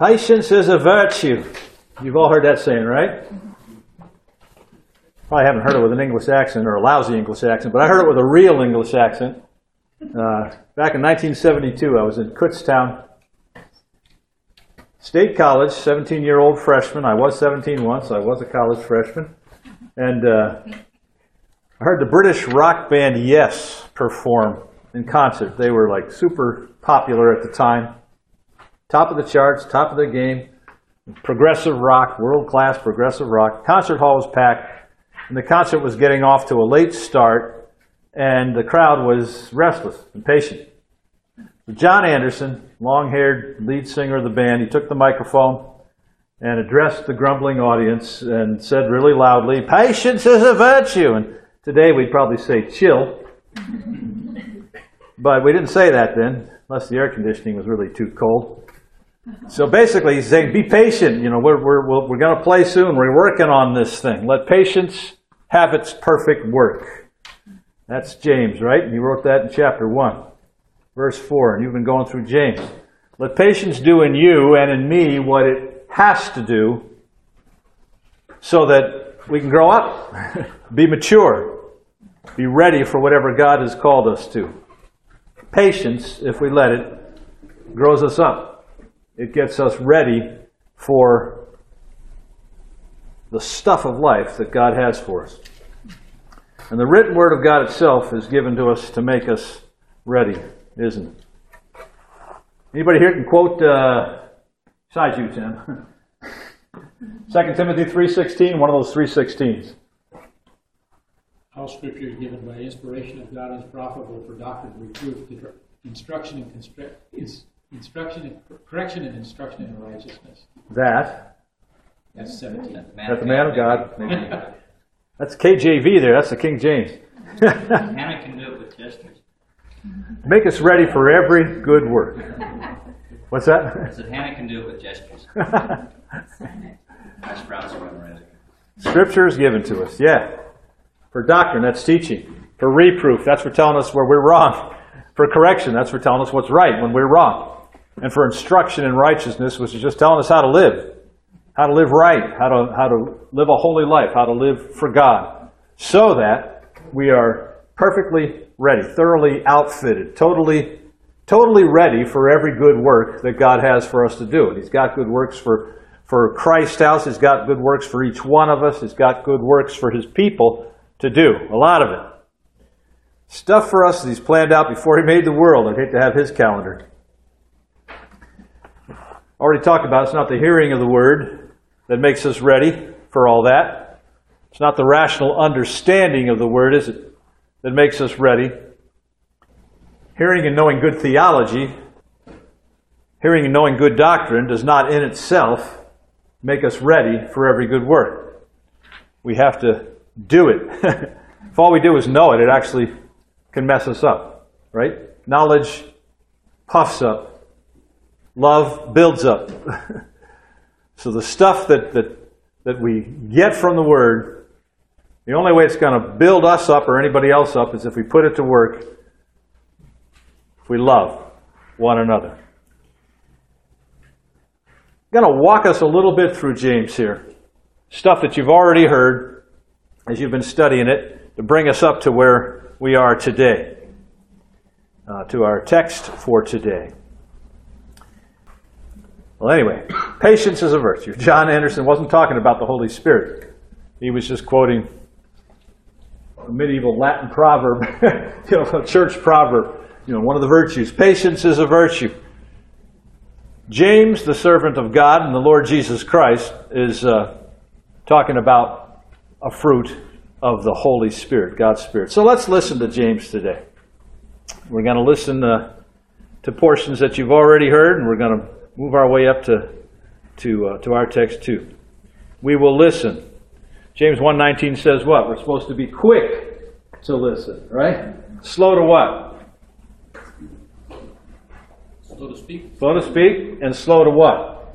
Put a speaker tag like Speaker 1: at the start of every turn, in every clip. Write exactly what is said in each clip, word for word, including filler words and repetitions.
Speaker 1: Patience is a virtue. You've all heard that saying, right? Probably haven't heard it with an English accent or a lousy English accent, but I heard it with a real English accent. Uh, back in nineteen seventy-two, I was in Kutztown State College, seventeen-year-old freshman. I was seventeen once. I was a college freshman. And uh, I heard the British rock band Yes perform in concert. They were like super popular at the time. Top of the charts, top of the game. Progressive rock, world-class progressive rock. Concert hall was packed, and the concert was getting off to a late start, and the crowd was restless, impatient. John Anderson, long-haired lead singer of the band, he took the microphone and addressed the grumbling audience and said really loudly, "Patience is a virtue." And today we'd probably say chill. But we didn't say that then, unless the air conditioning was really too cold. So basically he's saying, be patient. You know, we're, we're, we're going to play soon. We're working on this thing. Let patience have its perfect work. That's James, right? And he wrote that in chapter one, verse four. And you've been going through James. Let patience do in you and in me what it has to do so that we can grow up, be mature, be ready for whatever God has called us to. Patience, if we let it, grows us up. It gets us ready for the stuff of life that God has for us. And the written word of God itself is given to us to make us ready, isn't it? Anybody here can quote, uh, besides you, Tim, Second Timothy three sixteen, one of those three sixteens.
Speaker 2: All Scripture is given by inspiration of God and is profitable for doctrine, reproof, instruction, and construct, instruction, and correction, and instruction in righteousness.
Speaker 1: That.
Speaker 2: That's seventeen.
Speaker 1: That's the man of God. That's K J V there. That's the King James.
Speaker 3: Hannah can do it with gestures.
Speaker 1: Make us ready for every good work. What's that?
Speaker 3: I said Hannah can do it with gestures. That's Brown's one, right?
Speaker 1: Scripture is given to us, yeah. For doctrine, that's teaching. For reproof, that's for telling us where we're wrong. For correction, that's for telling us what's right when we're wrong. And for instruction in righteousness, which is just telling us how to live. How to live right, how to, how to live a holy life, how to live for God. So that we are perfectly ready, thoroughly outfitted, totally, totally ready for every good work that God has for us to do. And He's got good works for, for Christ's house. He's got good works for each one of us. He's got good works for His people to do. A lot of it. Stuff for us that He's planned out before He made the world. I'd hate to have His calendar. Already talked about, it's not the hearing of the Word that makes us ready for all that. It's not the rational understanding of the Word, is it, that makes us ready. Hearing and knowing good theology, hearing and knowing good doctrine does not in itself make us ready for every good work. We have to do it. If all we do is know it, it actually can mess us up, right? Knowledge puffs up. Love builds up. So the stuff that, that, that we get from the Word, the only way it's going to build us up or anybody else up is if we put it to work, if we love one another. I'm going to walk us a little bit through James here. Stuff that you've already heard as you've been studying it to bring us up to where we are today, uh, to our text for today. Well, anyway, patience is a virtue. John Anderson wasn't talking about the Holy Spirit. He was just quoting a medieval Latin proverb, you know, a church proverb, you know, one of the virtues. Patience is a virtue. James, the servant of God and the Lord Jesus Christ, is uh, talking about a fruit of the Holy Spirit, God's Spirit. So let's listen to James today. We're going to listen uh, to portions that you've already heard, and we're going to move our way up to to uh, to our text too. We will listen. James one nineteen says what? We're supposed to be quick to listen, right? Slow to what?
Speaker 2: Slow to speak.
Speaker 1: Slow to speak and slow to what?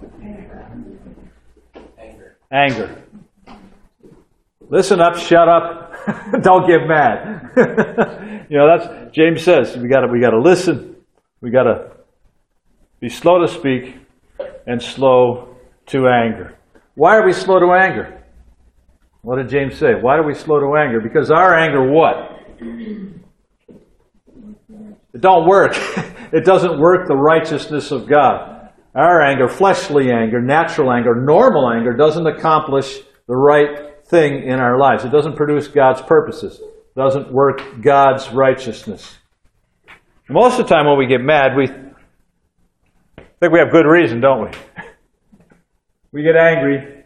Speaker 2: Anger.
Speaker 1: Anger. Listen up, shut up, don't get mad. You know, that's James says we got to we got to listen. We got to be slow to speak and slow to anger. Why are we slow to anger? What did James say? Why are we slow to anger? Because our anger what? It don't work. It doesn't work the righteousness of God. Our anger, fleshly anger, natural anger, normal anger doesn't accomplish the right thing in our lives. It doesn't produce God's purposes. It doesn't work God's righteousness. Most of the time when we get mad, we think we have good reason, don't we? We get angry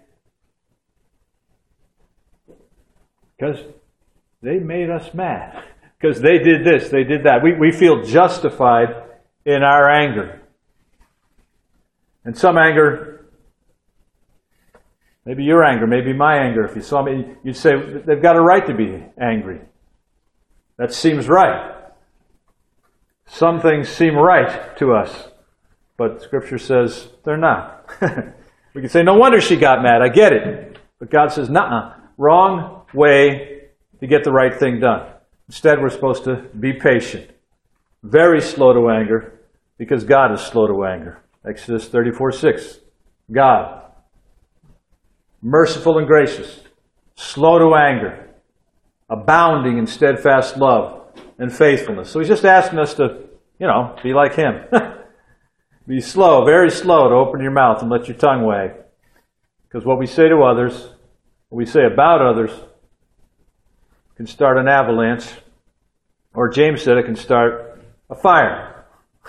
Speaker 1: because they made us mad. Because they did this, they did that. We, we feel justified in our anger. And some anger, maybe your anger, maybe my anger. If you saw me, you'd say, they've got a right to be angry. That seems right. Some things seem right to us, but Scripture says they're not. We can say, no wonder she got mad, I get it. But God says, nuh-uh, wrong way to get the right thing done. Instead, we're supposed to be patient, very slow to anger, because God is slow to anger. Exodus thirty-four six. God, merciful and gracious, slow to anger, abounding in steadfast love and faithfulness. So he's just asking us to, you know, be like him. Be slow, very slow to open your mouth and let your tongue wag. Because what we say to others, what we say about others, can start an avalanche, or James said it can start a fire.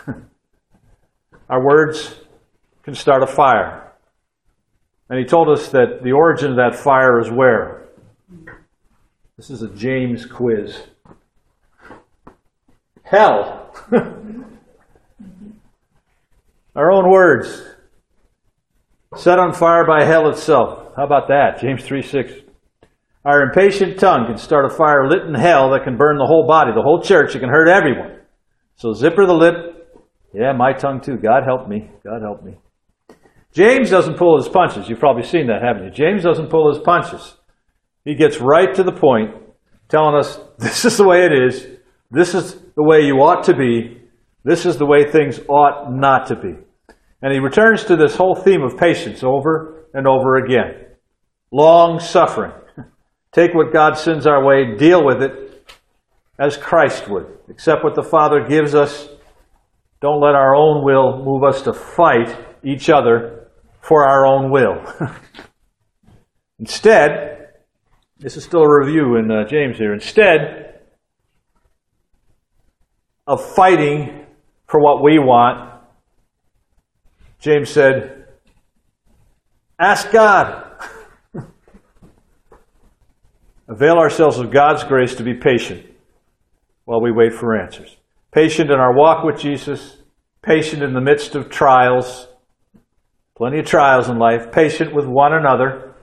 Speaker 1: Our words can start a fire. And he told us that the origin of that fire is where? This is a James quiz. Hell. Our own words. Set on fire by hell itself. How about that? James three six. Our impatient tongue can start a fire lit in hell that can burn the whole body, the whole church. It can hurt everyone. So zipper the lip. Yeah, my tongue too. God help me. God help me. James doesn't pull his punches. You've probably seen that, haven't you? James doesn't pull his punches. He gets right to the point, telling us this is the way it is. This is the way you ought to be. This is the way things ought not to be. And he returns to this whole theme of patience over and over again. Long suffering. Take what God sends our way, deal with it as Christ would. Accept what the Father gives us. Don't let our own will move us to fight each other for our own will. Instead, this is still a review in uh, James here. Instead of fighting for what we want, James said, ask God. Avail ourselves of God's grace to be patient while we wait for answers. Patient in our walk with Jesus, patient in the midst of trials, plenty of trials in life, patient with one another.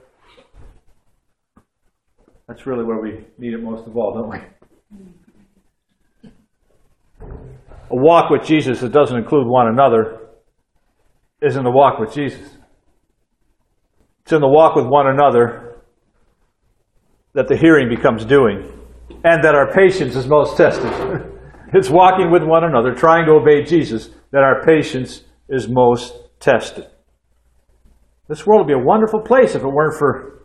Speaker 1: That's really where we need it most of all, don't we? A walk with Jesus that doesn't include one another isn't a walk with Jesus. It's in the walk with one another that the hearing becomes doing, and that our patience is most tested. It's walking with one another, trying to obey Jesus, that our patience is most tested. This world would be a wonderful place if it weren't for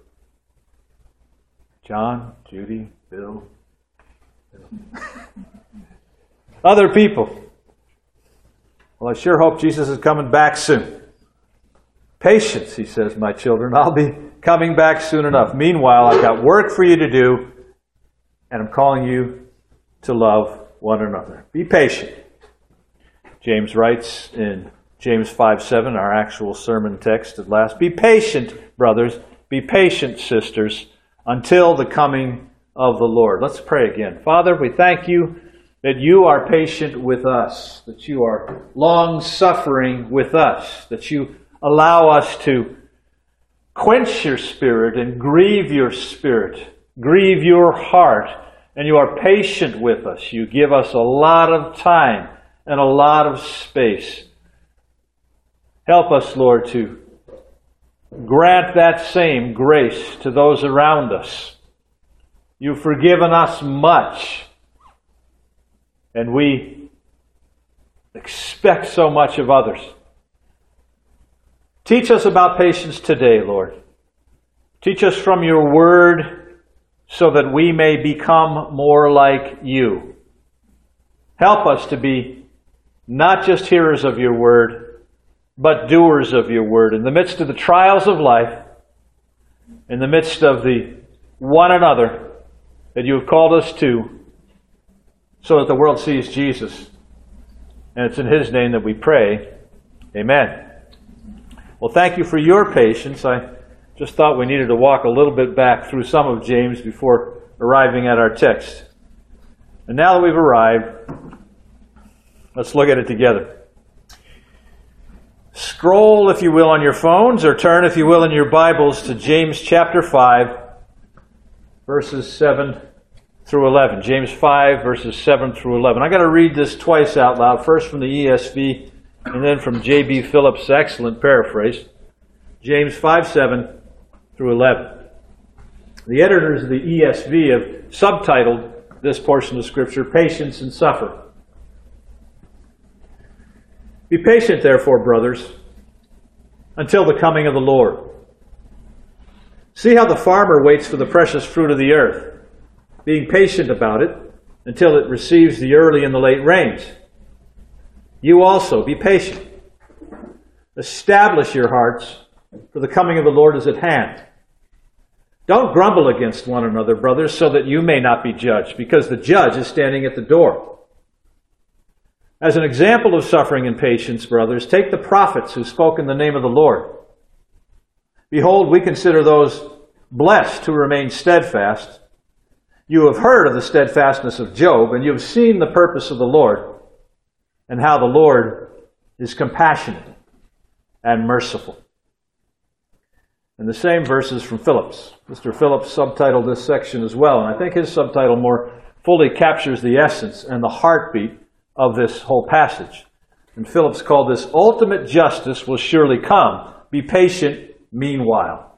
Speaker 1: John, Judy, Bill, other people. Well, I sure hope Jesus is coming back soon. Patience, he says, my children. I'll be coming back soon enough. Meanwhile, I've got work for you to do, and I'm calling you to love one another. Be patient. James writes in James five seven, our actual sermon text at last, be patient, brothers, be patient, sisters, until the coming of the Lord. Let's pray again. Father, we thank you that you are patient with us, that you are long-suffering with us, that you allow us to quench your spirit and grieve your spirit, grieve your heart, and you are patient with us. You give us a lot of time and a lot of space. Help us, Lord, to grant that same grace to those around us. You've forgiven us much, and we expect so much of others. Teach us about patience today, Lord. Teach us from your word so that we may become more like you. Help us to be not just hearers of your word, but doers of your word. In the midst of the trials of life, in the midst of the one another that you have called us to, so that the world sees Jesus. And it's in his name that we pray. Amen. Well, thank you for your patience. I just thought we needed to walk a little bit back through some of James before arriving at our text. And now that we've arrived, let's look at it together. Scroll, if you will, on your phones, or turn, if you will, in your Bibles to James chapter five, verses seven through eleven. James five, verses seven through eleven. I'm going to read this twice out loud, first from the E S V and then from J B Phillips' excellent paraphrase. James five, seven through eleven. The editors of the E S V have subtitled this portion of Scripture, Patience and Suffer. Be patient, therefore, brothers, until the coming of the Lord. See how the farmer waits for the precious fruit of the earth, being patient about it until it receives the early and the late rains. You also be patient. Establish your hearts, for the coming of the Lord is at hand. Don't grumble against one another, brothers, so that you may not be judged, because the judge is standing at the door. As an example of suffering and patience, brothers, take the prophets who spoke in the name of the Lord. Behold, we consider those blessed who remain steadfast. You have heard of the steadfastness of Job, and you have seen the purpose of the Lord, and how the Lord is compassionate and merciful. And the same verses from Phillips. Mister Phillips subtitled this section as well, and I think his subtitle more fully captures the essence and the heartbeat of this whole passage. And Phillips called this, ultimate justice will surely come. Be patient meanwhile.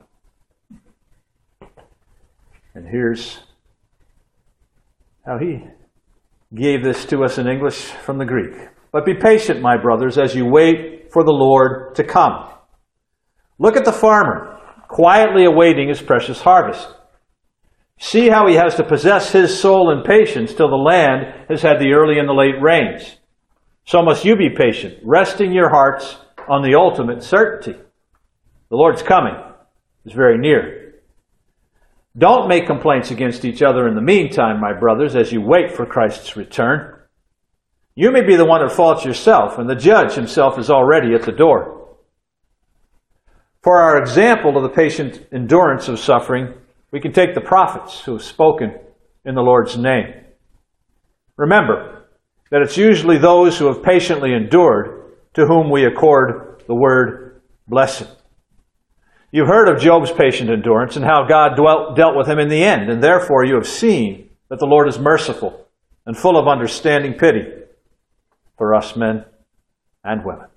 Speaker 1: And here's how he gave this to us in English from the Greek. But be patient, my brothers, as you wait for the Lord to come. Look at the farmer, quietly awaiting his precious harvest. See how he has to possess his soul in patience till the land has had the early and the late rains. So must you be patient, resting your hearts on the ultimate certainty. The Lord's coming is very near. Don't make complaints against each other in the meantime, my brothers, as you wait for Christ's return. You may be the one at fault yourself, and the judge himself is already at the door. For our example of the patient endurance of suffering, we can take the prophets who have spoken in the Lord's name. Remember that it's usually those who have patiently endured to whom we accord the word blessing. You've heard of Job's patient endurance and how God dwelt, dealt with him in the end, and therefore you have seen that the Lord is merciful and full of understanding pity for us men and women.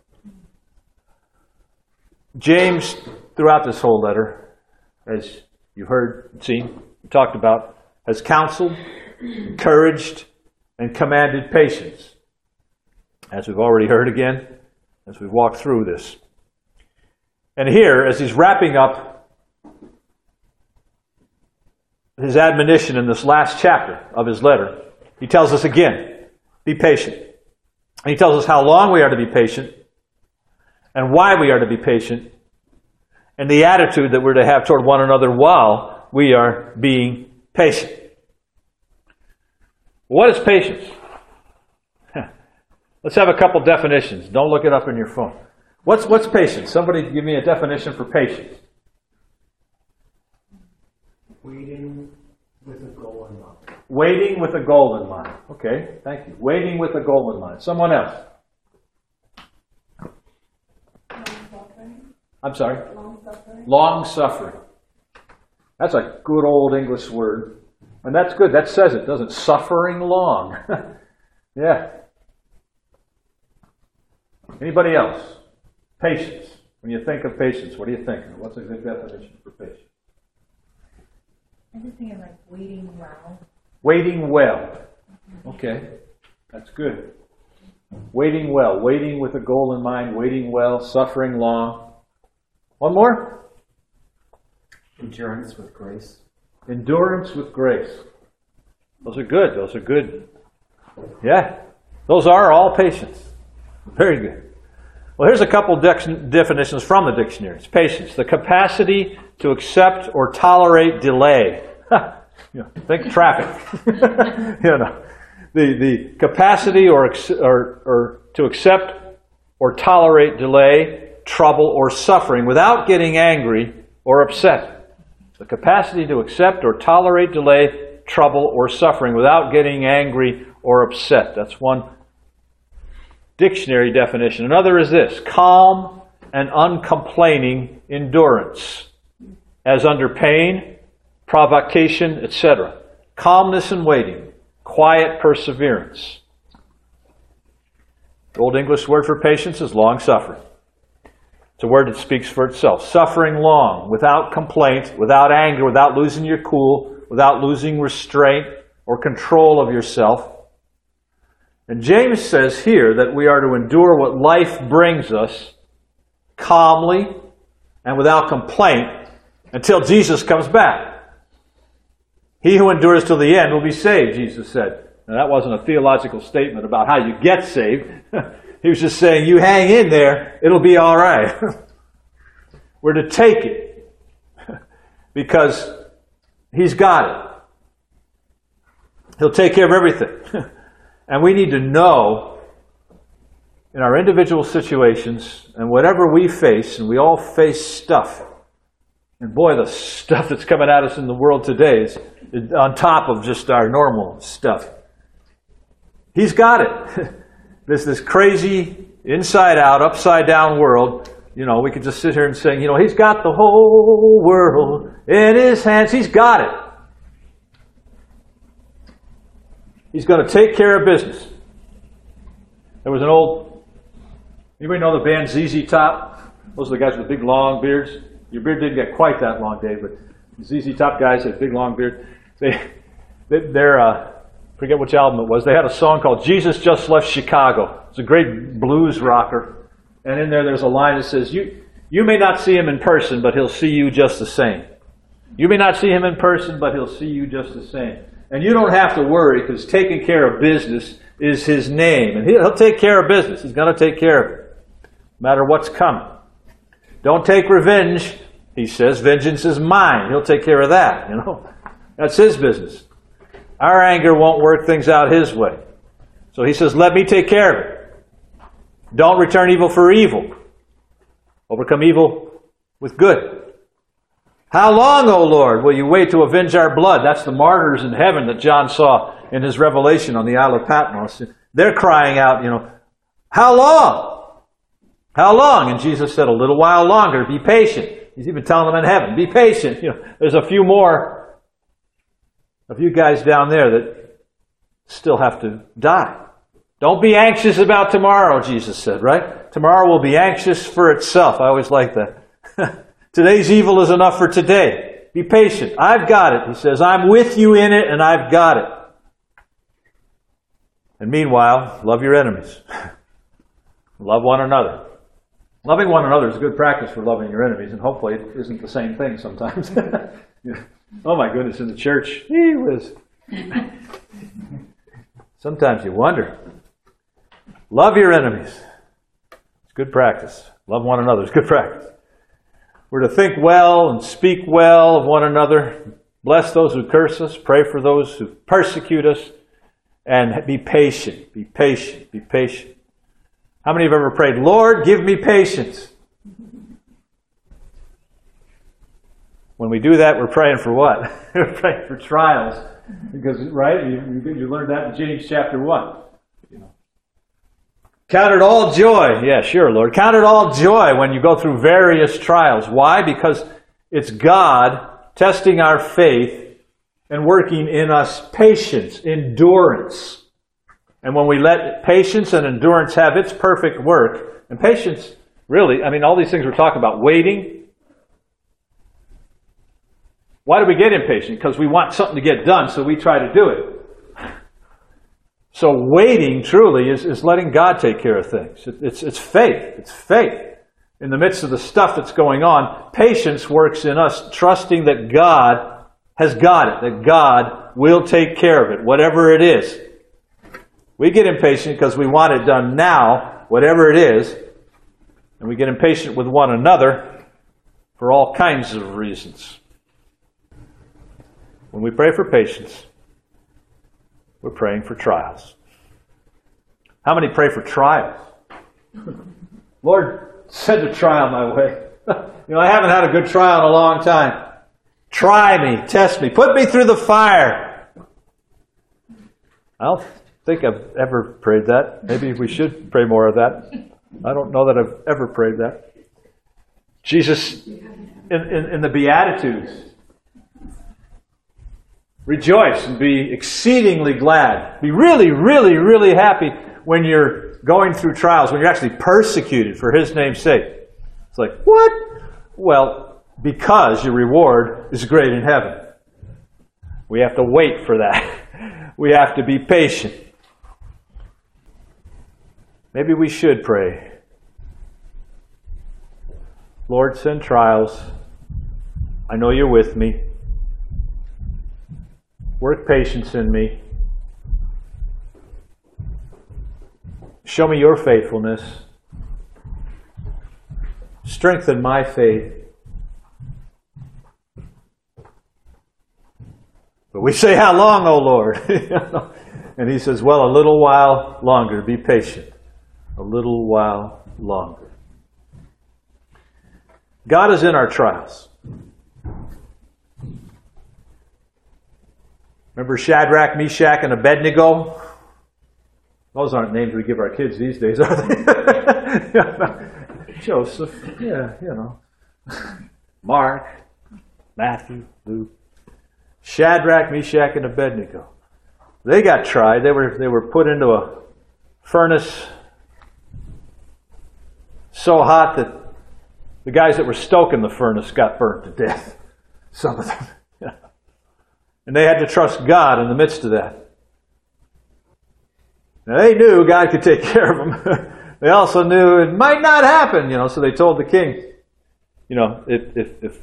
Speaker 1: James, throughout this whole letter, as you heard, seen, talked about, has counseled, encouraged, and commanded patience. As we've already heard again, as we've walked through this. And here, as he's wrapping up his admonition in this last chapter of his letter, he tells us again, be patient. And he tells us how long we are to be patient, and why we are to be patient, and the attitude that we're to have toward one another while we are being patient. What is patience? Let's have a couple definitions. Don't look it up in your phone. What's what's patience? Somebody give me a definition for patience.
Speaker 4: Waiting with a goal in mind.
Speaker 1: Waiting with a goal in mind. Okay, thank you. Waiting with a goal in mind. Someone else. I'm sorry?
Speaker 5: Long suffering.
Speaker 1: Long suffering. That's a good old English word. And that's good. That says it, doesn't it? Suffering long. Yeah. Anybody else? Patience. When you think of patience, what do you think? What's a good definition for patience?
Speaker 5: I'm just thinking like waiting well.
Speaker 1: Waiting well. Okay. That's good. Waiting well. Waiting with a goal in mind. Waiting well. Suffering long. One more?
Speaker 4: Endurance with grace.
Speaker 1: Endurance with grace. Those are good. Those are good. Yeah. Those are all patience. Very good. Well, here's a couple de- definitions from the dictionaries. Patience, the capacity to accept or tolerate delay. You know, think traffic. you know, the the capacity or, or or to accept or tolerate delay, trouble, or suffering without getting angry or upset. The capacity to accept or tolerate delay, trouble, or suffering without getting angry or upset. That's one dictionary definition. Another is this: calm and uncomplaining endurance, as under pain, provocation, et cetera. Calmness and waiting, quiet perseverance. The Old English word for patience is long-suffering. It's a word that speaks for itself. Suffering long, without complaint, without anger, without losing your cool, without losing restraint or control of yourself. And James says here that we are to endure what life brings us calmly and without complaint until Jesus comes back. He who endures till the end will be saved, Jesus said. Now, that wasn't a theological statement about how you get saved. He was just saying, you hang in there, it'll be all right. We're to take it because He's got it. He'll take care of everything. And we need to know in our individual situations and whatever we face, and we all face stuff. And boy, the stuff that's coming at us in the world today is on top of just our normal stuff. He's got it. This this crazy, inside-out, upside-down world. You know, we could just sit here and say, you know, He's got the whole world in His hands. He's got it. He's going to take care of business. There was an old, anybody know the band Z Z Top? Those are the guys with big long beards. Your beard didn't get quite that long, Dave, but Z Z Top guys had big long beards. They, they, they're, uh, forget which album it was. They had a song called Jesus Just Left Chicago. It's a great blues rocker. And in there, there's a line that says, you, you may not see Him in person, but He'll see you just the same. You may not see Him in person, but He'll see you just the same. And you don't have to worry because taking care of business is His name. And He'll take care of business. He's going to take care of it, no matter what's coming. Don't take revenge, He says. Vengeance is mine. He'll take care of that. You know, that's His business. Our anger won't work things out His way. So He says, let me take care of it. Don't return evil for evil. Overcome evil with good. How long, O Lord, will you wait to avenge our blood? That's the martyrs in heaven that John saw in his revelation on the Isle of Patmos. They're crying out, you know, how long? How long? And Jesus said, a little while longer. Be patient. He's even telling them in heaven, be patient. You know, there's a few more of you guys down there that still have to die. Don't be anxious about tomorrow, Jesus said, right? Tomorrow will be anxious for itself. I always like that. Today's evil is enough for today. Be patient. I've got it. He says, I'm with you in it and I've got it. And meanwhile, love your enemies. Love one another. Loving one another is a good practice for loving your enemies, and hopefully it isn't the same thing sometimes. Oh my goodness, in the church, gee whiz. Sometimes you wonder. Love your enemies. It's good practice. Love one another is good practice. We're to think well and speak well of one another. Bless those who curse us. Pray for those who persecute us. And be patient. Be patient. Be patient. How many have ever prayed, Lord, give me patience? When we do that, we're praying for what? We're praying for trials. Because, right, you, you learned that in James chapter one. Count it all joy. Yeah, sure, Lord. Count it all joy when you go through various trials. Why? Because it's God testing our faith and working in us patience, endurance. And when we let patience and endurance have its perfect work, and patience, really, I mean, all these things we're talking about, waiting. Why do we get impatient? Because we want something to get done, so we try to do it. So waiting truly is, is letting God take care of things. It, it's, it's faith. It's faith. in the midst of the stuff that's going on, patience works in us, trusting that God has got it, that God will take care of it, whatever it is. We get impatient because we want it done now, whatever it is, and we get impatient with one another for all kinds of reasons. When we pray for patience, we're praying for trials. How many pray for trials? Lord, send a trial my way. You know, I haven't had a good trial in a long time. Try me, test me, put me through the fire. I don't think I've ever prayed that. Maybe we should pray more of that. I don't know that I've ever prayed that. Jesus, in, in, in the Beatitudes, rejoice and be exceedingly glad. Be really, really, really happy when you're going through trials, when you're actually persecuted for His name's sake. It's like, what? Well, because your reward is great in heaven. We have to wait for that. We have to be patient. Maybe we should pray. Lord, send trials. I know you're with me. Work patience in me. Show me your faithfulness. Strengthen my faith. But we say, how long, O Lord? And He says, well, a little while longer. Be patient. A little while longer. God is in our trials. Remember Shadrach, Meshach, and Abednego? Those aren't names we give our kids these days, are they? Joseph, yeah, you know. Mark, Matthew, Luke. Shadrach, Meshach, and Abednego. They got tried. They were, they were put into a furnace so hot that the guys that were stoking the furnace got burnt to death. Some of them. And they had to trust God in the midst of that. Now they knew God could take care of them. They also knew it might not happen, you know, so they told the king, you know, if if if,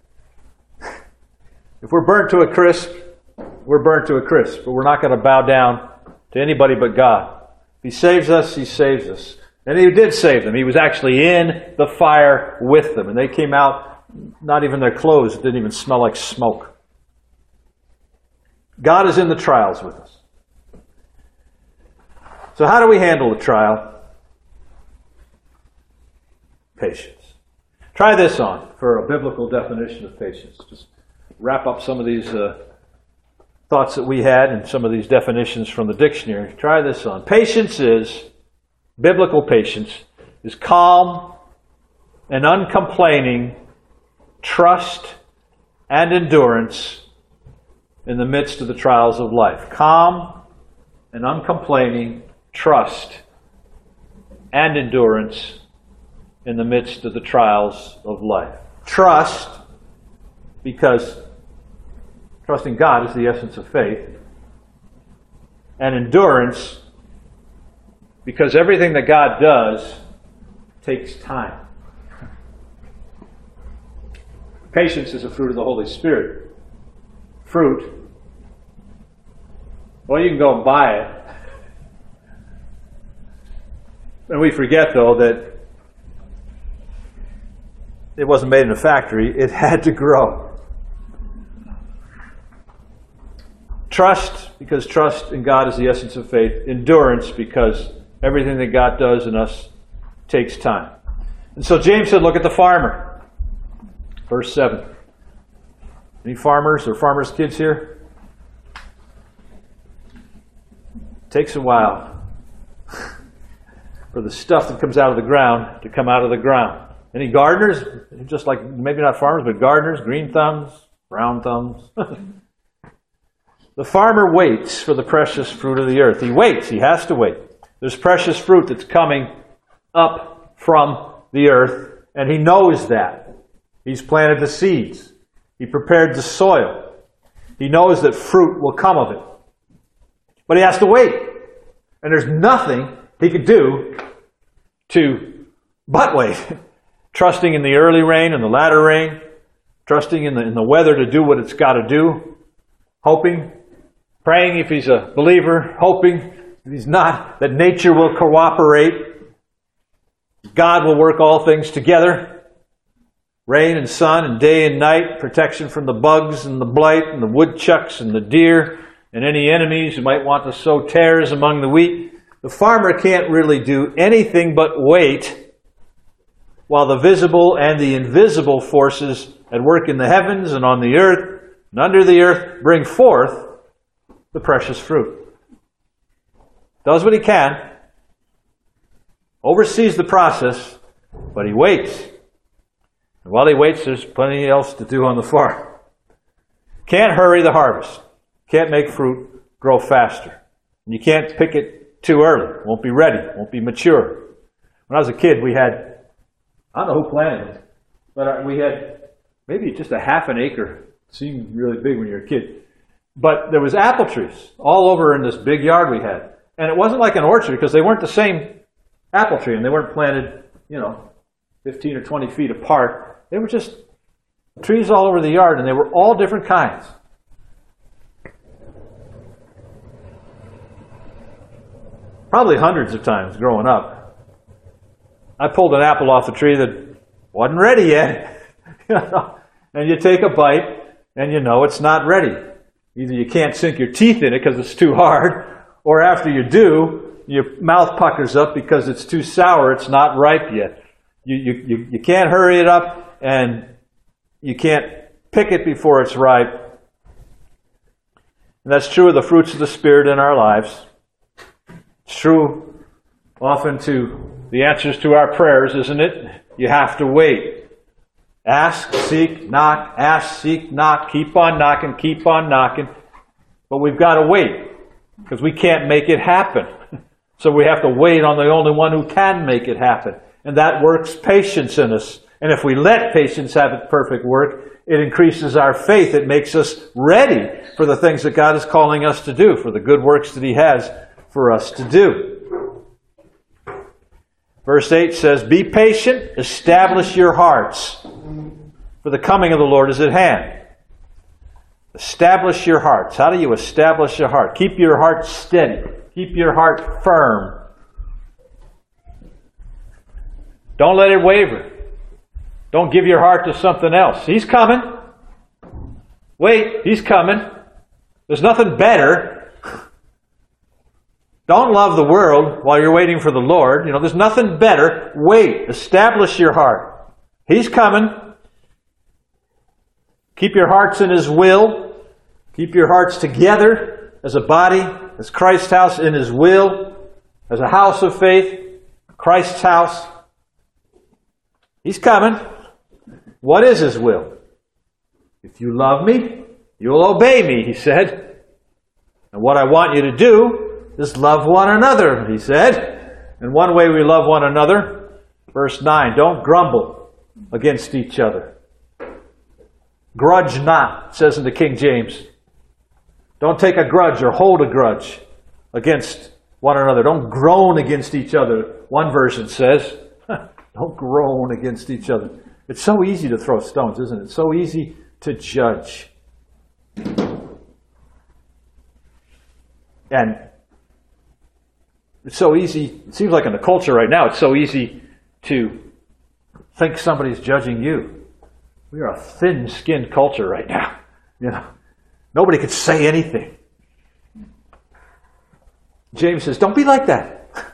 Speaker 1: if we're burnt to a crisp, we're burnt to a crisp, but we're not going to bow down to anybody but God. If He saves us, He saves us. And He did save them. He was actually in the fire with them. And they came out, not even their clothes didn't even smell like smoke. God is in the trials with us. So how do we handle the trial? Patience. Try this on for a biblical definition of patience. Just wrap up some of these uh, thoughts that we had and some of these definitions from the dictionary. Try this on. Patience is, biblical patience, is calm and uncomplaining trust and endurance in the midst of the trials of life. Calm and uncomplaining trust and endurance in the midst of the trials of life. Trust, because trusting God is the essence of faith. And endurance, because everything that God does takes time. Patience is a fruit of the Holy Spirit. Fruit, well, you can go and buy it. And we forget, though, that it wasn't made in a factory. It had to grow. Trust, because trust in God is the essence of faith. Endurance, because everything that God does in us takes time. And so James said, look at the farmer. Verse seven. Any farmers or farmers' kids here? It takes a while for the stuff that comes out of the ground to come out of the ground. Any gardeners? Just like, maybe not farmers, but gardeners, green thumbs, brown thumbs. The farmer waits for the precious fruit of the earth. He waits. He has to wait. There's precious fruit that's coming up from the earth, and he knows that. He's planted the seeds. He prepared the soil. He knows that fruit will come of it. But he has to wait. And there's nothing he could do to but wait. trusting in the early rain and the latter rain, trusting in the, in the weather to do what it's got to do, hoping, praying if he's a believer, hoping if he's not, that nature will cooperate. God will work all things together. Rain and sun and day and night, protection from the bugs and the blight and the woodchucks and the deer and any enemies who might want to sow tares among the wheat. The farmer can't really do anything but wait while the visible and the invisible forces at work in the heavens and on the earth and under the earth bring forth the precious fruit. Does what he can, oversees the process, but he waits. And while he waits, there's plenty else to do on the farm. Can't hurry the harvest. Can't make fruit grow faster. And you can't pick it too early. Won't be ready. Won't be mature. When I was a kid, we had, I don't know who planted it, but we had maybe just a half an acre. It seemed really big when you were a kid. But there was apple trees all over in this big yard we had. And it wasn't like an orchard because they weren't the same apple tree and they weren't planted, you know, fifteen or twenty feet apart. They were just trees all over the yard and they were all different kinds. Probably hundreds of times growing up. I pulled an apple off the tree that wasn't ready yet. You know? And you take a bite and you know it's not ready. Either you can't sink your teeth in it because it's too hard, or after you do, your mouth puckers up because it's too sour, it's not ripe yet. You, you, you, you can't hurry it up, and you can't pick it before it's ripe. And that's true of the fruits of the Spirit in our lives. It's true often to the answers to our prayers, isn't it? You have to wait. Ask, seek, knock, ask, seek, knock, keep on knocking, keep on knocking. But we've got to wait, because we can't make it happen. So we have to wait on the only one who can make it happen. And that works patience in us. And if we let patience have its perfect work, it increases our faith. It makes us ready for the things that God is calling us to do, for the good works that He has for us to do. Verse eight says, "Be patient, establish your hearts, for the coming of the Lord is at hand." Establish your hearts. How do you establish your heart? Keep your heart steady. Keep your heart firm. Don't let it waver. Don't give your heart to something else. He's coming. Wait, He's coming. There's nothing better. Don't love the world while you're waiting for the Lord. You know, there's nothing better. Wait. Establish your heart. He's coming. Keep your hearts in His will. Keep your hearts together as a body, as Christ's house in His will, as a house of faith, Christ's house. He's coming. What is His will? If you love me, you will obey me, He said. And what I want you to do is love one another, He said. And one way we love one another, verse nine, don't grumble against each other. Grudge not, says in the King James. Don't take a grudge or hold a grudge against one another. Don't groan against each other, one version says. Don't groan against each other. It's so easy to throw stones, isn't it? It's so easy to judge. And it's so easy, it seems like in the culture right now, it's so easy to think somebody's judging you. We are a thin-skinned culture right now. You know, nobody could say anything. James says, don't be like that.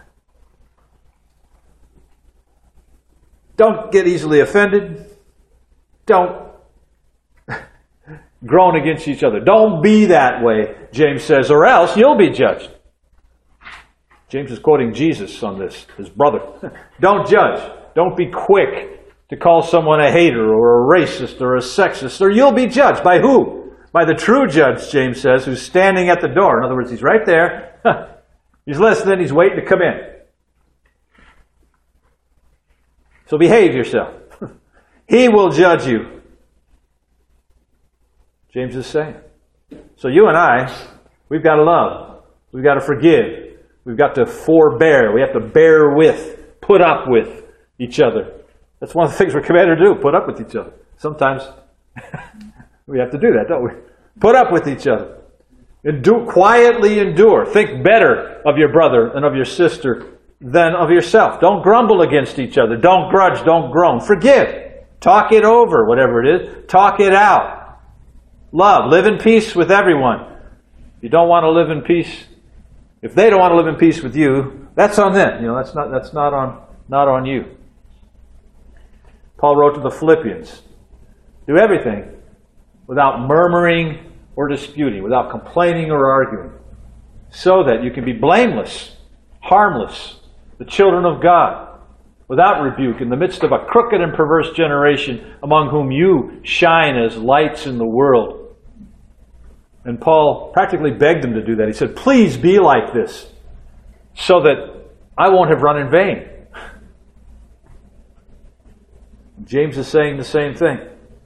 Speaker 1: Don't get easily offended. Don't groan against each other. Don't be that way, James says, or else you'll be judged. James is quoting Jesus on this, his brother. Don't judge. Don't be quick to call someone a hater or a racist or a sexist, or you'll be judged. By who? By the true judge, James says, who's standing at the door. In other words, he's right there. He's listening. He's waiting to come in. So behave yourself. He will judge you. James is saying. So you and I, we've got to love. We've got to forgive. We've got to forbear. We have to bear with, put up with each other. That's one of the things we're commanded to do, put up with each other. Sometimes we have to do that, don't we? Put up with each other. Endure, quietly endure. Think better of your brother and of your sister than of yourself. Don't grumble against each other. Don't grudge. Don't groan. Forgive. Talk it over, whatever it is. Talk it out. Love. Live in peace with everyone. If you don't want to live in peace, if they don't want to live in peace with you, that's on them. You know, that's not that's not on not on you. Paul wrote to the Philippians, do everything without murmuring or disputing, without complaining or arguing, so that you can be blameless, harmless, the children of God, without rebuke, in the midst of a crooked and perverse generation, among whom you shine as lights in the world. And Paul practically begged them to do that. He said, please be like this, so that I won't have run in vain. James is saying the same thing.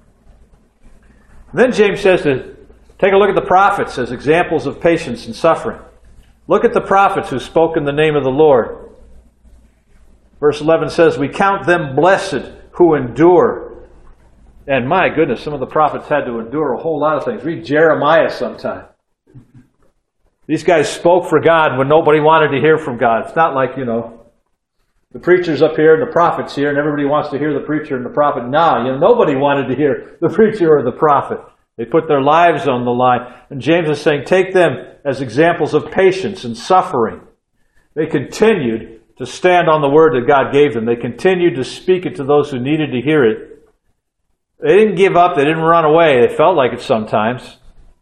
Speaker 1: Then James says to take a look at the prophets as examples of patience and suffering. Look at the prophets who spoke in the name of the Lord. Verse eleven says, we count them blessed who endure. And my goodness, some of the prophets had to endure a whole lot of things. Read Jeremiah sometime. These guys spoke for God when nobody wanted to hear from God. It's not like, you know, the preacher's up here and the prophet's here and everybody wants to hear the preacher and the prophet. No, you know, nobody wanted to hear the preacher or the prophet. They put their lives on the line. And James is saying, take them as examples of patience and suffering. They continued to stand on the word that God gave them. They continued to speak it to those who needed to hear it. They didn't give up. They didn't run away. They felt like it sometimes.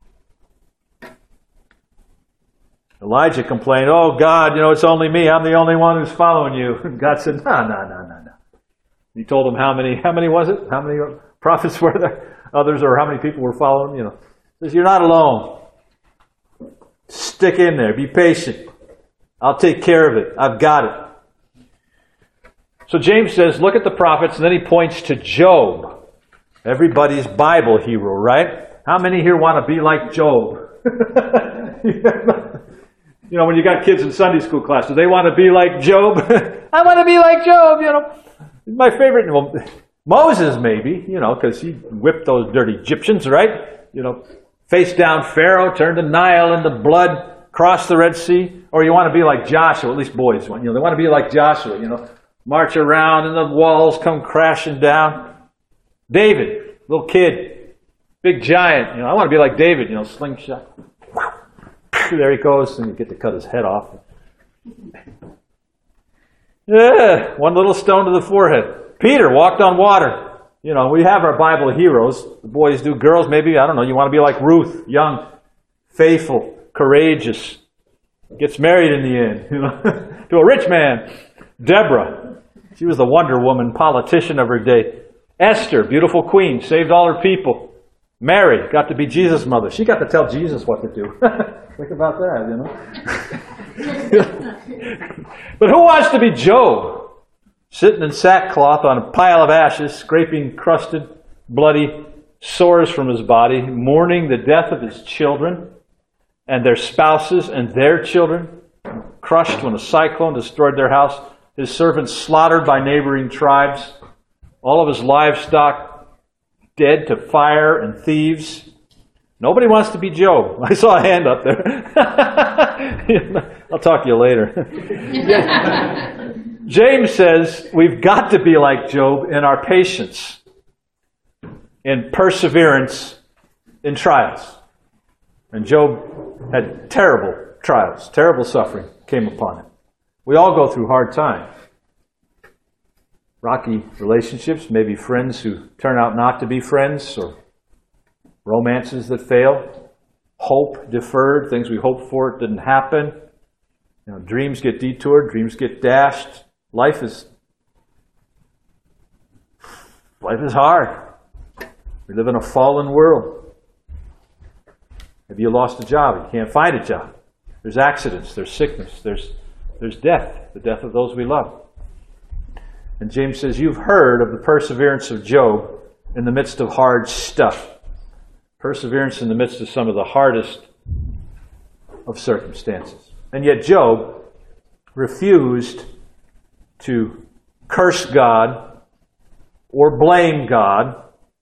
Speaker 1: Elijah complained, oh God, you know, it's only me. I'm the only one who's following you. And God said, no, no, no, no, no. He told him how many, how many was it? How many prophets were there? Others, or how many people were following? You know, he says, you're not alone. Stick in there. Be patient. I'll take care of it. I've got it. So James says, look at the prophets, and then he points to Job. Everybody's Bible hero, right? How many here want to be like Job? You know, when you got kids in Sunday school class, do they want to be like Job? I want to be like Job, you know. My favorite, well, Moses maybe, you know, because he whipped those dirty Egyptians, right? You know, faced down Pharaoh, turned the Nile into blood, crossed the Red Sea. Or you want to be like Joshua, at least boys want, you know, they want to be like Joshua, you know, march around and the walls come crashing down. David, little kid, big giant, you know, I want to be like David, you know, slingshot. There he goes, and you get to cut his head off. Yeah, one little stone to the forehead. Peter walked on water. You know, we have our Bible heroes. The boys do. Girls, maybe, I don't know, you want to be like Ruth, young, faithful, courageous. Gets married in the end, you know, to a rich man. Deborah, she was the Wonder Woman politician of her day. Esther, beautiful queen, saved all her people. Mary got to be Jesus' mother. She got to tell Jesus what to do. Think about that, you know. But who wants to be Job? Sitting in sackcloth on a pile of ashes, scraping crusted, bloody sores from his body, mourning the death of his children and their spouses and their children, crushed when a cyclone destroyed their house, his servants slaughtered by neighboring tribes, all of his livestock dead to fire and thieves. Nobody wants to be Job. I saw a hand up there. I'll talk to you later. James says we've got to be like Job in our patience, in perseverance, in trials. And Job had terrible trials, terrible suffering came upon him. We all go through hard times. Rocky relationships, maybe friends who turn out not to be friends, or romances that fail, hope deferred, things we hoped for it didn't happen. You know, dreams get detoured, dreams get dashed. Life is life is hard. We live in a fallen world. Maybe you lost a job, you can't find a job. There's accidents, there's sickness, there's there's death, the death of those we love. And James says, you've heard of the perseverance of Job in the midst of hard stuff. Perseverance in the midst of some of the hardest of circumstances. And yet Job refused to curse God or blame God.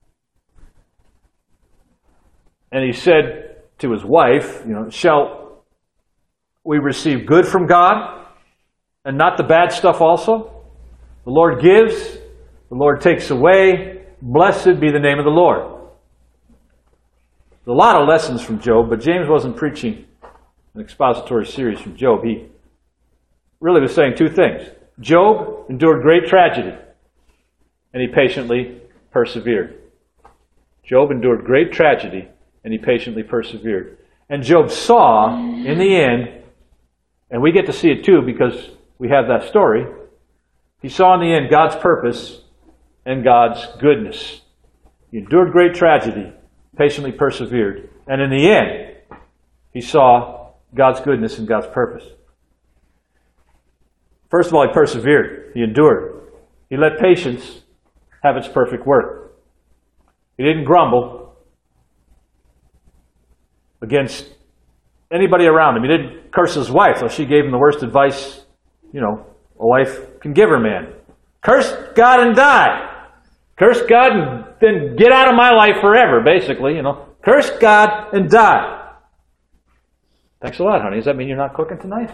Speaker 1: And he said to his wife, you know, shall we receive good from God and not the bad stuff also? The Lord gives, the Lord takes away. Blessed be the name of the Lord. There's a lot of lessons from Job, but James wasn't preaching an expository series from Job. He really was saying two things. Job endured great tragedy, and he patiently persevered. Job endured great tragedy, and he patiently persevered. And Job saw, in the end, and we get to see it too because we have that story, he saw in the end God's purpose and God's goodness. He endured great tragedy, patiently persevered, and in the end, he saw God's goodness and God's purpose. First of all, he persevered. He endured. He let patience have its perfect work. He didn't grumble against anybody around him. He didn't curse his wife, though she gave him the worst advice, you know, a wife can give her man. Curse God and die. Curse God and then get out of my life forever, basically, you know. Curse God and die. Thanks a lot, honey. Does that mean you're not cooking tonight?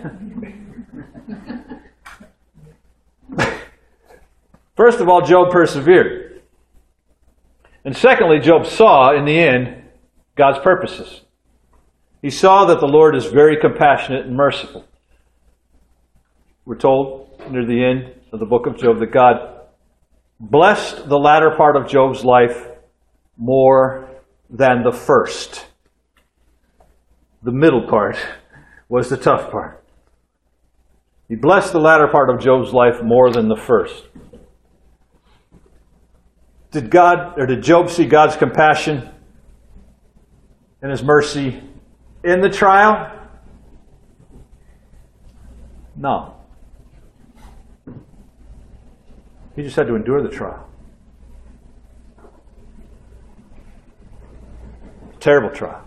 Speaker 1: First of all, Job persevered. And secondly, Job saw, in the end, God's purposes. He saw that the Lord is very compassionate and merciful. We're told near the end of the book of Job that God blessed the latter part of Job's life more than the first. The middle part was the tough part. He blessed the latter part of Job's life more than the first. Did God, or did Job see God's compassion and his mercy in the trial? No. He just had to endure the trial. Terrible trial.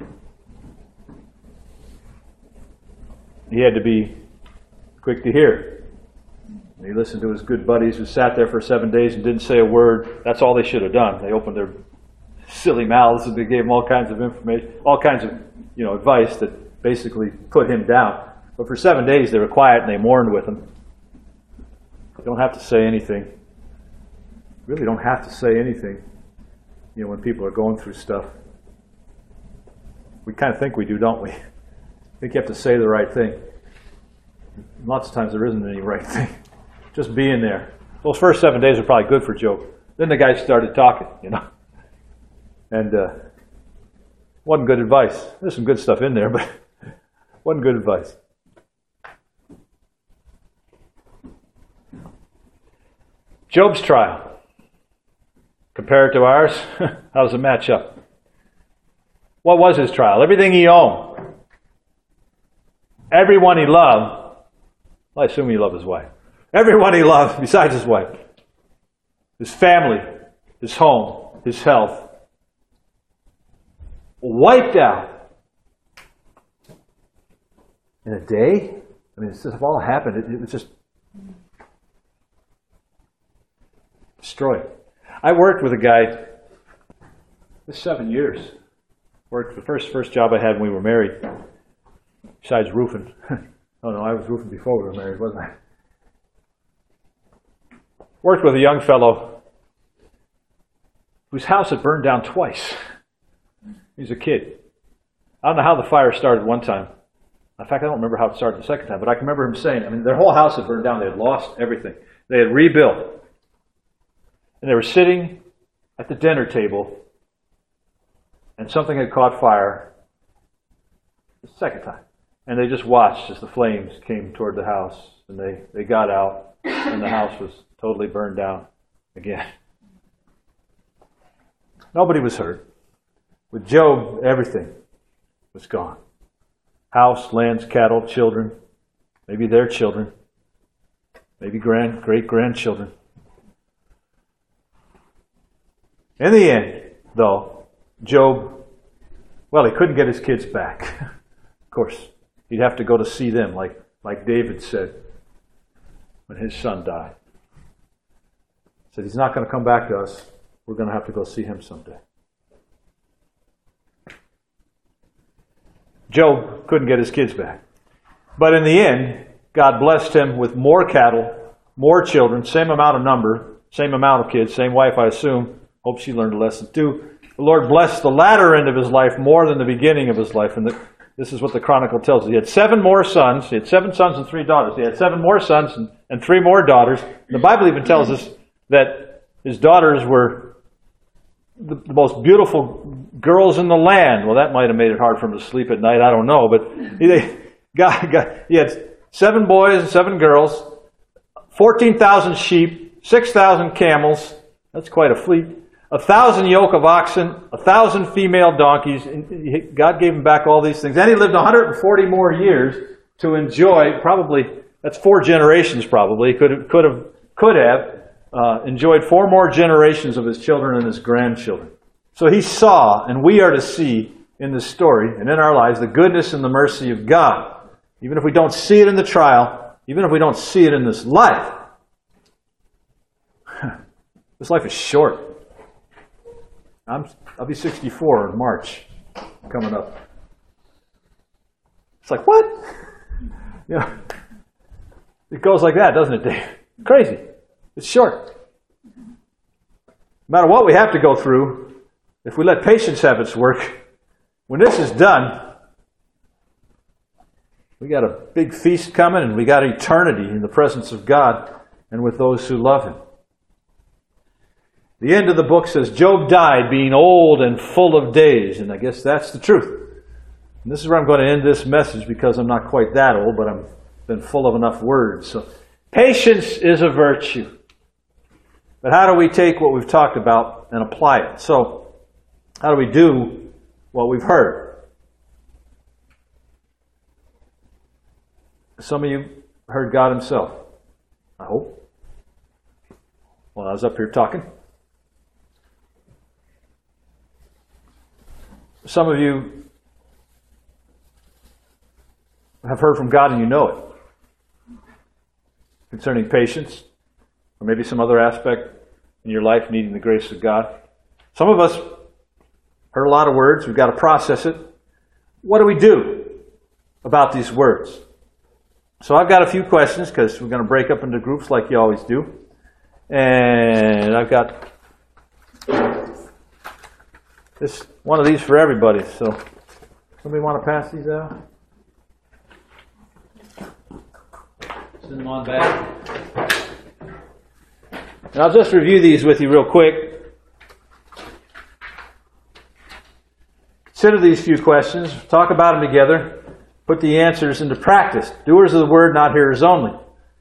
Speaker 1: He had to be quick to hear. He listened to his good buddies who sat there for seven days and didn't say a word. That's all they should have done. They opened their silly mouths and they gave him all kinds of information, all kinds of, you know, advice that basically put him down. But for seven days they were quiet and they mourned with him. You don't have to say anything. You really don't have to say anything, you know, when people are going through stuff. We kind of think we do, don't we? I think you have to say the right thing. Lots of times there isn't any right thing. Just being there. Those first seven days were probably good for Job. Then the guy started talking, you know. And uh, wasn't good advice. There's some good stuff in there, but wasn't good advice. Job's trial. Compare it to ours. How does it match up? What was his trial? Everything he owned. Everyone he loved. Well, I assume he loved his wife. Everyone he loved besides his wife. His family, his home, his health. Wiped out. In a day? I mean, this all happened. It, it was just destroyed. I worked with a guy for seven years. Worked the first first job I had when we were married. Besides roofing. Oh no, I was roofing before we were married, wasn't I? Worked with a young fellow whose house had burned down twice. He was a kid. I don't know how the fire started one time. In fact, I don't remember how it started the second time, but I can remember him saying, I mean, their whole house had burned down. They had lost everything. They had rebuilt. And they were sitting at the dinner table, and something had caught fire the second time. And they just watched as the flames came toward the house, and they, they got out, and the house was totally burned down again. Nobody was hurt. With Job, everything was gone. House, lands, cattle, children, maybe their children, maybe grand, great-grandchildren. In the end, though, Job, well, he couldn't get his kids back. Of course, he'd have to go to see them, like, like David said when his son died. Said he's not going to come back to us. We're going to have to go see him someday. Job couldn't get his kids back. But in the end, God blessed him with more cattle, more children, same amount of number, same amount of kids, same wife, I assume. Hope she learned a lesson too. The Lord blessed the latter end of his life more than the beginning of his life. And the, this is what the Chronicle tells us. He had seven more sons. He had seven sons and three daughters. He had seven more sons and, and three more daughters. The Bible even tells us that his daughters were the, the most beautiful girls in the land. Well, that might have made it hard for him to sleep at night. I don't know. But he, God, God, he had seven boys and seven girls, fourteen thousand sheep, six thousand camels. That's quite a fleet. A thousand yoke of oxen, a thousand female donkeys. God gave him back all these things. And he lived one hundred forty more years to enjoy, probably, that's four generations probably, could have, could have, could have uh, enjoyed four more generations of his children and his grandchildren. So he saw, and we are to see in this story and in our lives, the goodness and the mercy of God. Even if we don't see it in the trial, even if we don't see it in this life. This life is short. I'm, I'll be sixty-four in March, coming up. It's like, what? You know, it goes like that, doesn't it, Dave? Crazy. It's short. No matter what we have to go through, if we let patience have its work, when this is done, we got a big feast coming, and we got eternity in the presence of God and with those who love Him. The end of the book says, Job died being old and full of days. And I guess that's the truth. And this is where I'm going to end this message because I'm not quite that old, but I've been full of enough words. So, patience is a virtue. But how do we take what we've talked about and apply it? So, how do we do what we've heard? Some of you heard God Himself. I hope. While I was up here talking. Some of you have heard from God and you know it. Concerning patience, or maybe some other aspect in your life needing the grace of God. Some of us heard a lot of words. We've got to process it. What do we do about these words? So I've got a few questions because we're going to break up into groups like you always do. And I've got this one of these for everybody. So somebody want to pass these out? Send them on back. And I'll just review these with you real quick. Consider these few questions. Talk about them together. Put the answers into practice. Doers of the word, not hearers only.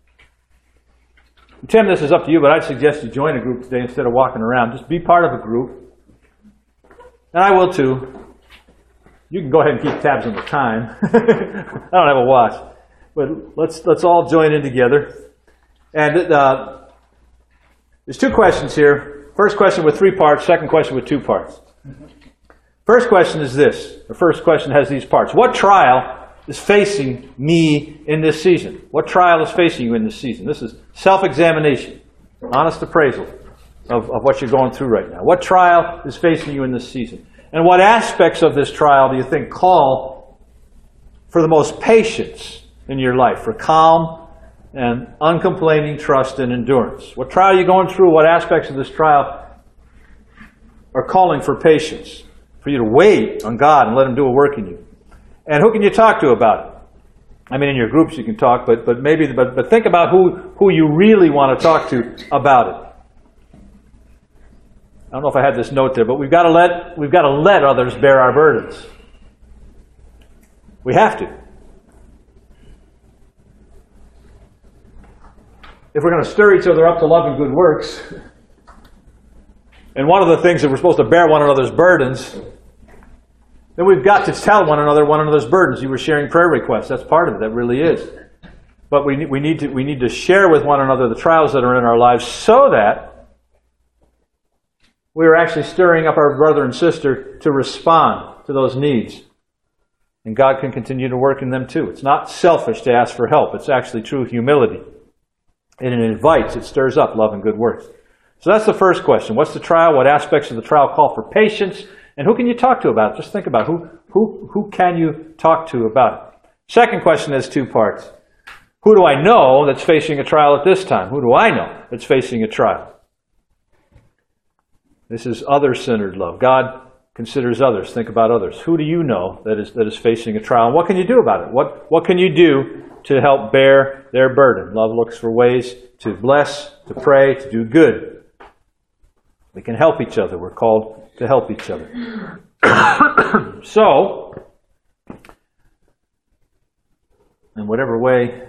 Speaker 1: Tim, this is up to you, but I'd suggest you join a group today instead of walking around. Just be part of a group. And I will too. You can go ahead and keep tabs on the time. I don't have a watch. But let's let's all join in together. And uh, there's two questions here. First question with three parts. Second question with two parts. First question is this. The first question has these parts. What trial is facing me in this season? What trial is facing you in this season? This is self-examination. Honest appraisal. Of, of what you're going through right now. What trial is facing you in this season? And what aspects of this trial do you think call for the most patience in your life, for calm and uncomplaining trust and endurance? What trial are you going through? What aspects of this trial are calling for patience, for you to wait on God and let Him do a work in you? And who can you talk to about it? I mean, in your groups you can talk, but but maybe but but think about who who you really want to talk to about it. I don't know if I had this note there, but we've got to let we've got to let others bear our burdens. We have to. If we're going to stir each other up to love and good works, and one of the things that we're supposed to bear one another's burdens, then we've got to tell one another one another's burdens. You were sharing prayer requests. That's part of it. That really is. But we we need to we need to share with one another the trials that are in our lives so that we are actually stirring up our brother and sister to respond to those needs. And God can continue to work in them too. It's not selfish to ask for help. It's actually true humility. And it invites, it stirs up love and good works. So that's the first question. What's the trial? What aspects of the trial call for patience? And who can you talk to about it? Just think about who, who, who can you talk to about it? Second question has two parts. Who do I know that's facing a trial at this time? Who do I know that's facing a trial? This is other-centered love. God considers others. Think about others. Who do you know that is that is facing a trial? And what can you do about it? What, what can you do to help bear their burden? Love looks for ways to bless, to pray, to do good. We can help each other. We're called to help each other. So, in whatever way,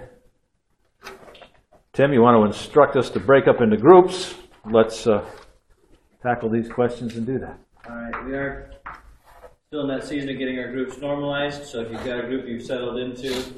Speaker 1: Tim, you want to instruct us to break up into groups, let's uh, tackle these questions and do that.
Speaker 6: All right, we are still in that season of getting our groups normalized, so if you've got a group you've settled into,